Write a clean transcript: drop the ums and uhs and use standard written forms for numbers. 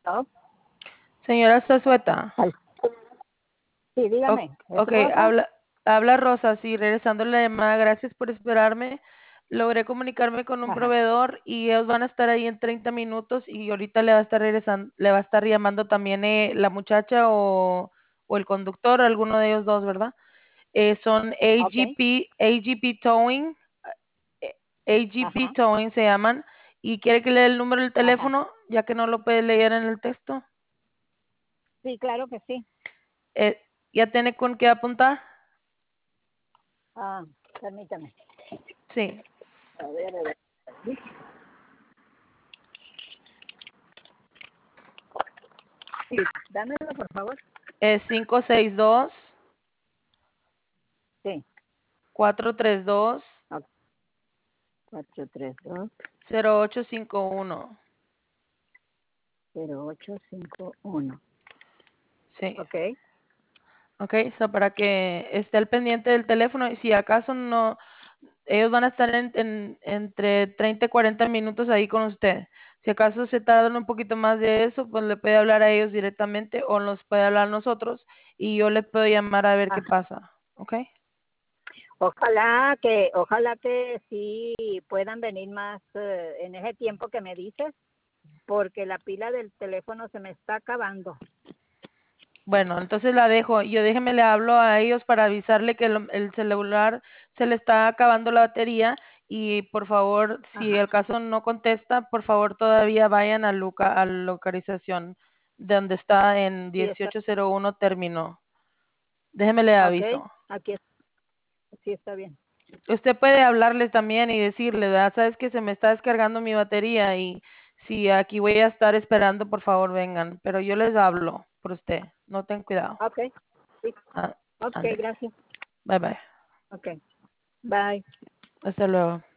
¿No? Señora Zazueta. Sí, dígame, ¿es Ok, Rosa? habla Rosa, sí, regresando la llamada, gracias por esperarme. Logré comunicarme con un Ajá, proveedor y ellos van a estar ahí en 30 minutos y ahorita le va a estar regresando, le va a estar llamando también la muchacha o el conductor, alguno de ellos dos, ¿verdad? Son ok, AGP Towing, eh, AGP ajá, Towing se llaman, y quiere que le dé el número del ajá. teléfono, ya que no lo puede leer en el texto. Sí, claro que sí. Eh, ¿Ya tiene con qué apuntar? Ah, permítame. Sí, A ver. Sí, dámelo, por favor. es 562 Sí, 432 ok, 432 0851. 0851. Sí, Ok, ok, so para que esté al pendiente del teléfono y si acaso no, ellos van a estar entre 30 y 40 minutos ahí con usted. Si acaso se tardan un poquito más de eso, pues le puede hablar a ellos directamente o nos puede hablar a nosotros y yo le puedo llamar a ver qué ajá. pasa. ¿Ok? Ojalá que sí puedan venir más en ese tiempo que me dices, porque la pila del teléfono se me está acabando. Bueno, entonces la dejo. Yo déjeme le hablo a ellos para avisarle que el celular se le está acabando la batería y por favor, si Ajá. el caso no contesta, por favor todavía vayan a la localización de donde está en Sí, está. 1801 término. Déjeme le Ok, aviso. aquí sí está bien. Usted puede hablarles también y decirle, ¿verdad? Sabes que se me está descargando mi batería y si aquí voy a estar esperando, por favor vengan. Pero yo les hablo por usted. No ten cuidado. Ok, sí. Ah, Ok, ándale. gracias. Bye bye. Ok, bye. Hasta luego.